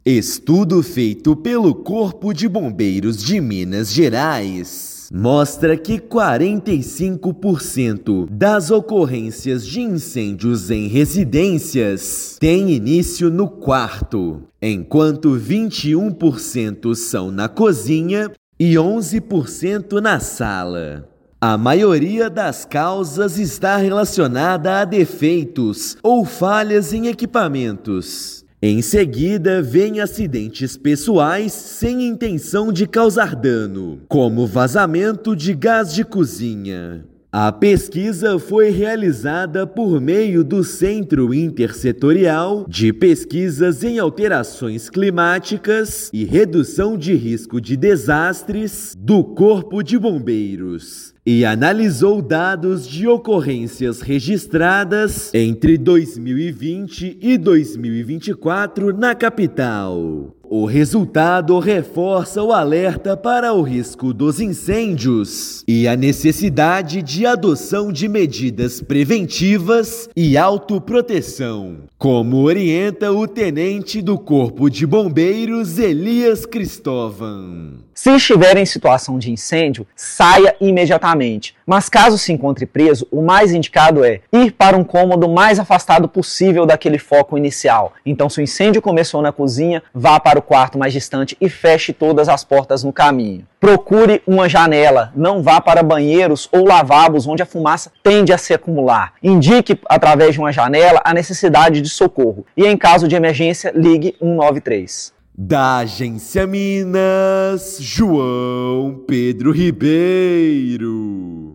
Estudo feito pelo Corpo de Bombeiros de Minas Gerais mostra que 45% das ocorrências de incêndios em residências têm início no quarto, enquanto 21% são na cozinha e 11% na sala. A maioria das causas está relacionada a defeitos ou falhas em equipamentos. Em seguida, vêm acidentes pessoais sem intenção de causar dano, como vazamento de gás de cozinha. A pesquisa foi realizada por meio do Centro Intersetorial de Pesquisas em Alterações Climáticas e Redução de Risco de Desastres do Corpo de Bombeiros e analisou dados de ocorrências registradas entre 2020 e 2024 na capital. O resultado reforça o alerta para o risco dos incêndios e a necessidade de adoção de medidas preventivas e autoproteção, como orienta o tenente do Corpo de Bombeiros, Elias Cristóvão. Se estiver em situação de incêndio, saia imediatamente. Mas caso se encontre preso, o mais indicado é ir para um cômodo mais afastado possível daquele foco inicial. Então, se o incêndio começou na cozinha, vá para o quarto mais distante e feche todas as portas no caminho. Procure uma janela, não vá para banheiros ou lavabos onde a fumaça tende a se acumular. Indique através de uma janela a necessidade de socorro e, em caso de emergência, ligue 193. Da Agência Minas, João Pedro Ribeiro.